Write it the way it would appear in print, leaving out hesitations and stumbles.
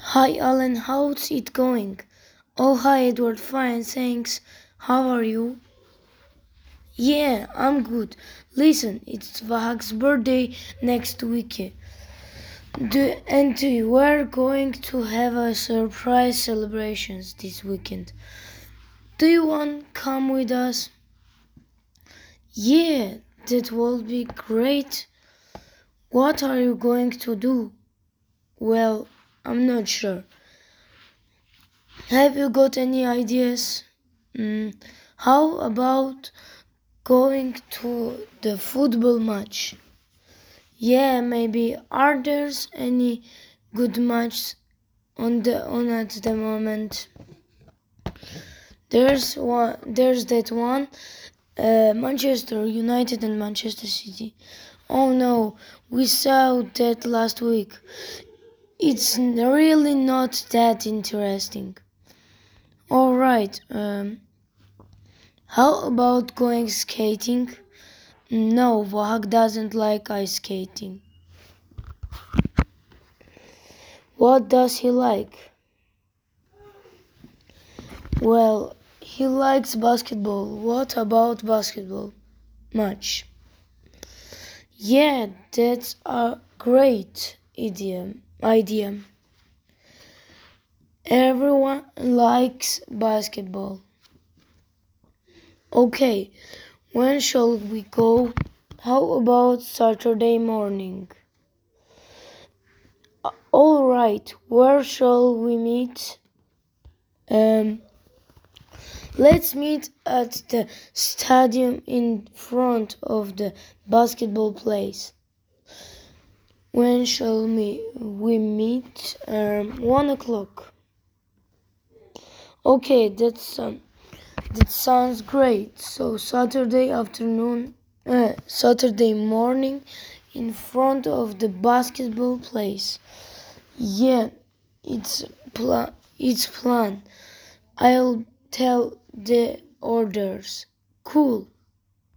Hi Alan, how's it going? Oh hi Edward, fine, thanks. How are you? Yeah, I'm good. Listen, it's Vahak's birthday next week. We're going to have a surprise celebrations this weekend. Do you want to come with us? Yeah, that will be great. What are you going to do? Well, I'm not sure. Have you got any ideas? How about going to the football match? Yeah, maybe. Are there any good matches on at the moment? There's that one. Manchester United and Manchester City. Oh no, we saw that last week. It's really not that interesting. All right. How about going skating? No, Wahak doesn't like ice skating. What does he like? Well, he likes basketball. What about basketball? Much. Yeah, that's a great idea. Everyone likes basketball. Okay, when shall we go? How about Saturday morning? All right, where shall we meet? Um, let's meet at the stadium in front of the basketball place. When shall we meet? 1 o'clock. Okay, that sounds great. So Saturday morning, in front of the basketball place. Yeah, it's plan. I'll tell the orders. Cool.